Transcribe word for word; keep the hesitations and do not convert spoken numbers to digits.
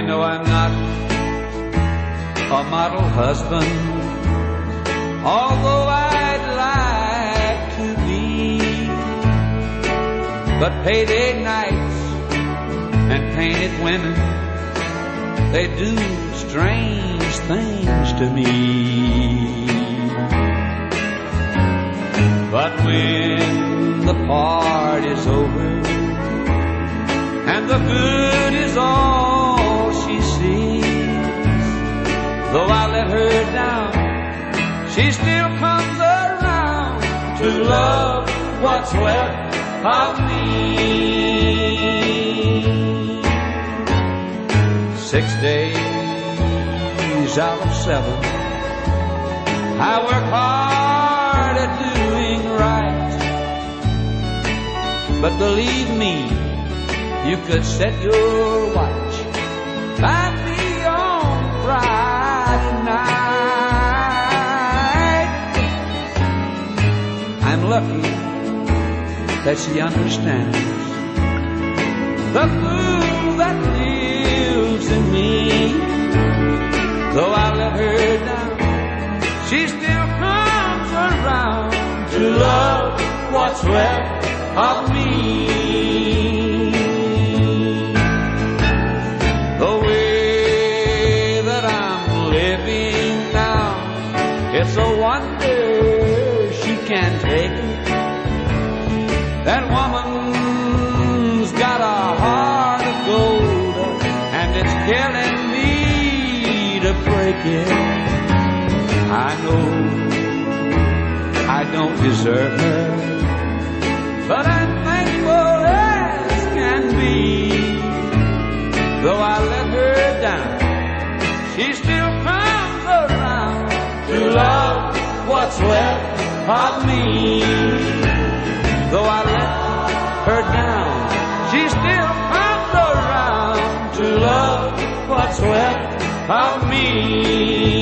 know I'm not a model husband, although I'd like to be. But payday nights and painted women, they do strange things to me. But when the party's over and the good is all she sees, though I let her down, she still comes around to love what's left of me. Six days out of seven, I work hard at doing right. But believe me, you could set your watch by me on Friday night. I'm lucky that she understands the fool that lives in me. Though I let her down, she still comes around to love what's left of me. The way that I'm living now, it's a wonder she can take it. That woman's got a heart of gold, and it's killing me to break it. I know I don't deserve her, but I'm thankful as can be. Though I let her down, she still comes around to love what's left of me. Though I let her down, she still comes around to love what's left of me.